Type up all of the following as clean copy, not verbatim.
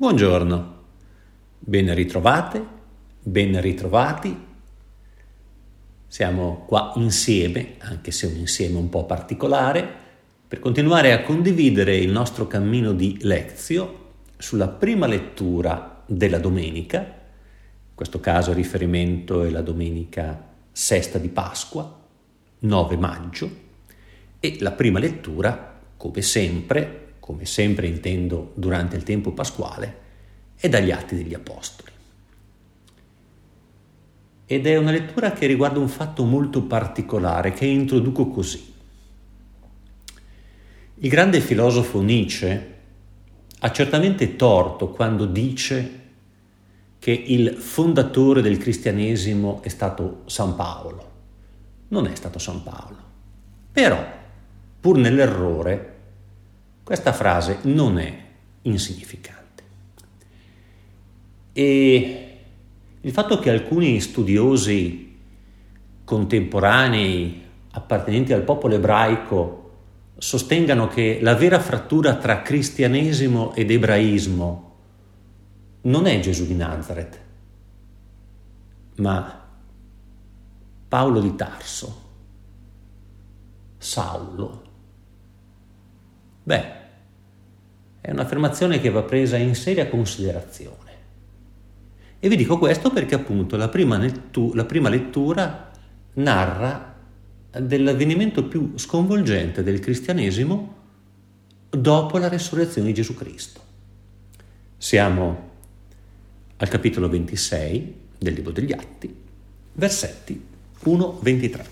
Buongiorno, ben ritrovate, ben ritrovati. Siamo qua insieme, anche se un insieme un po' particolare, per continuare a condividere il nostro cammino di Lectio sulla prima lettura della domenica. In questo caso il riferimento è la domenica sesta di Pasqua, 9 maggio, e la prima lettura, come sempre intendo durante il tempo pasquale, è dagli Atti degli Apostoli. Ed è una lettura che riguarda un fatto molto particolare che introduco così. Il grande filosofo Nietzsche ha certamente torto quando dice che il fondatore del cristianesimo è stato San Paolo. Non è stato San Paolo. Però, pur nell'errore, questa frase non è insignificante. E il fatto che alcuni studiosi contemporanei appartenenti al popolo ebraico sostengano che la vera frattura tra cristianesimo ed ebraismo non è Gesù di Nazaret, ma Paolo di Tarso, Saulo. È un'affermazione che va presa in seria considerazione. E vi dico questo perché appunto la prima lettura narra dell'avvenimento più sconvolgente del cristianesimo dopo la resurrezione di Gesù Cristo. Siamo al capitolo 26 del libro degli Atti, versetti 1-23.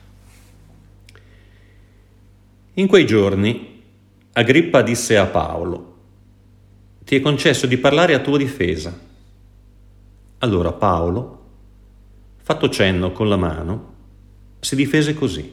In quei giorni Agrippa disse a Paolo: «Ti è concesso di parlare a tua difesa». Allora Paolo, fatto cenno con la mano, si difese così: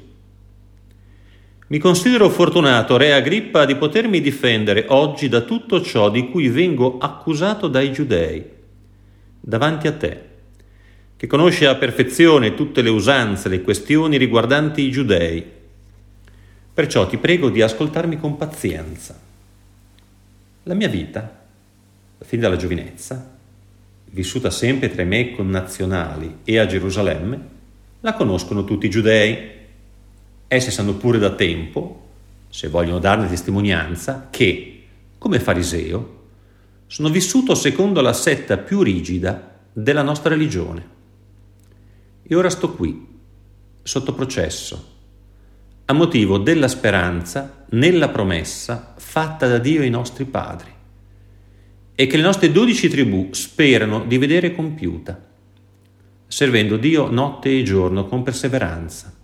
«Mi considero fortunato, re Agrippa, di potermi difendere oggi da tutto ciò di cui vengo accusato dai giudei, davanti a te, che conosci a perfezione tutte le usanze, le questioni riguardanti i giudei. Perciò ti prego di ascoltarmi con pazienza. La mia vita, fin dalla giovinezza, vissuta sempre tra i miei connazionali e a Gerusalemme, la conoscono tutti i giudei. Essi sanno pure da tempo, se vogliono darne testimonianza, che, come fariseo, sono vissuto secondo la setta più rigida della nostra religione. E ora sto qui, sotto processo, a motivo della speranza nella promessa fatta da Dio ai nostri padri, e che le nostre 12 tribù sperano di vedere compiuta, servendo Dio notte e giorno con perseveranza.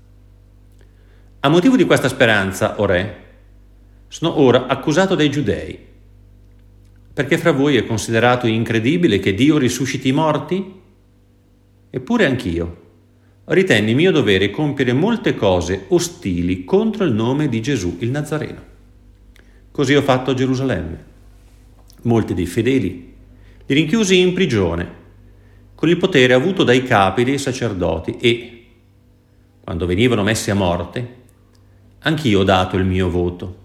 A motivo di questa speranza, o re, sono ora accusato dai giudei, perché fra voi è considerato incredibile che Dio risusciti i morti? Eppure anch'io ritenni mio dovere compiere molte cose ostili contro il nome di Gesù il Nazareno. Così ho fatto a Gerusalemme. Molti dei fedeli li rinchiusi in prigione con il potere avuto dai capi dei sacerdoti e, quando venivano messi a morte, anch'io ho dato il mio voto.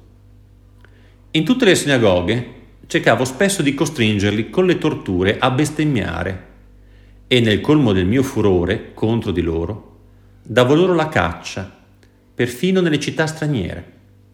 In tutte le sinagoghe cercavo spesso di costringerli con le torture a bestemmiare, e nel colmo del mio furore contro di loro davo loro la caccia, perfino nelle città straniere.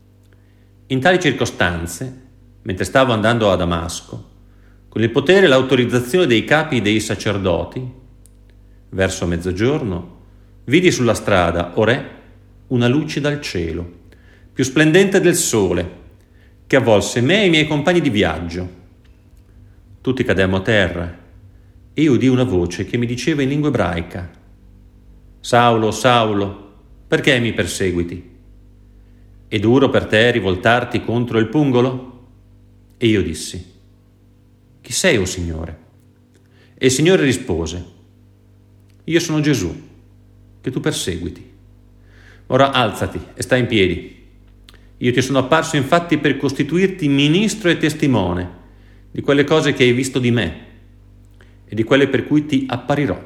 In tali circostanze, mentre stavo andando a Damasco, con il potere e l'autorizzazione dei capi dei sacerdoti, verso mezzogiorno, vidi sulla strada, o re, una luce dal cielo, più splendente del sole, che avvolse me e i miei compagni di viaggio. Tutti cademmo a terra, e io udii una voce che mi diceva in lingua ebraica: «Saulo, Saulo, perché mi perseguiti? È duro per te rivoltarti contro il pungolo?» E io dissi: «Chi sei, o Signore?» E il Signore rispose: «Io sono Gesù, che tu perseguiti. Ora alzati e stai in piedi. Io ti sono apparso infatti per costituirti ministro e testimone di quelle cose che hai visto di me e di quelle per cui ti apparirò.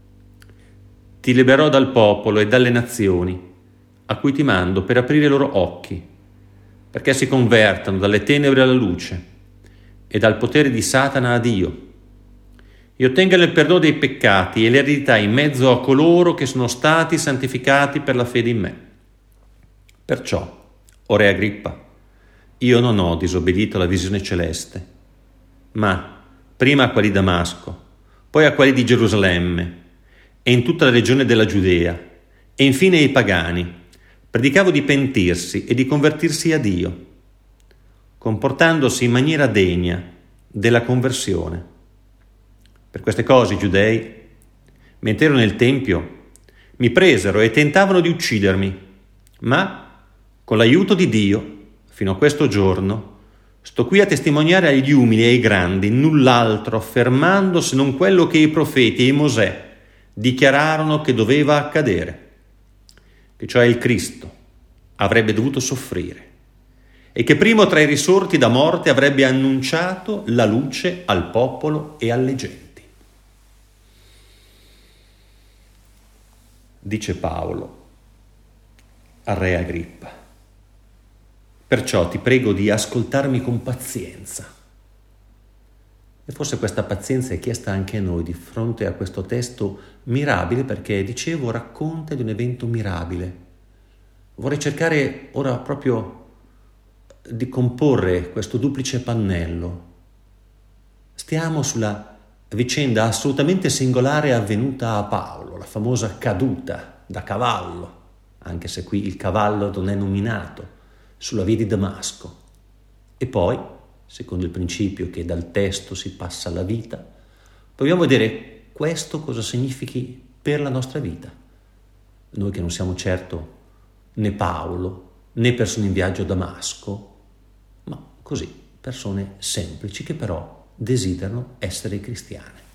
Ti libererò dal popolo e dalle nazioni, a cui ti mando per aprire i loro occhi, perché si convertano dalle tenebre alla luce e dal potere di Satana a Dio, e ottengano il perdono dei peccati e l'eredità in mezzo a coloro che sono stati santificati per la fede in me. Perciò, o re Agrippa, io non ho disobbedito alla visione celeste, ma prima a quelli di Damasco, poi a quelli di Gerusalemme e in tutta la regione della Giudea, e infine ai pagani, predicavo di pentirsi e di convertirsi a Dio, comportandosi in maniera degna della conversione. Per queste cose i giudei, mentre ero nel Tempio, mi presero e tentavano di uccidermi, ma con l'aiuto di Dio, fino a questo giorno, sto qui a testimoniare agli umili e ai grandi null'altro affermando se non quello che i profeti e Mosè dichiararono che doveva accadere, che cioè il Cristo avrebbe dovuto soffrire e che primo tra i risorti da morte avrebbe annunciato la luce al popolo e alle genti. Dice Paolo al re Agrippa: perciò ti prego di ascoltarmi con pazienza. E forse questa pazienza è chiesta anche a noi di fronte a questo testo mirabile, perché, dicevo, racconta di un evento mirabile. Vorrei cercare ora proprio di comporre questo duplice pannello. Stiamo sulla vicenda assolutamente singolare avvenuta a Paolo, la famosa caduta da cavallo, anche se qui il cavallo non è nominato, sulla via di Damasco. E poi, secondo il principio che dal testo si passa alla vita, proviamo a vedere questo cosa significhi per la nostra vita. Noi che non siamo certo né Paolo, né persone in viaggio a Damasco, ma così, persone semplici che però desiderano essere cristiane.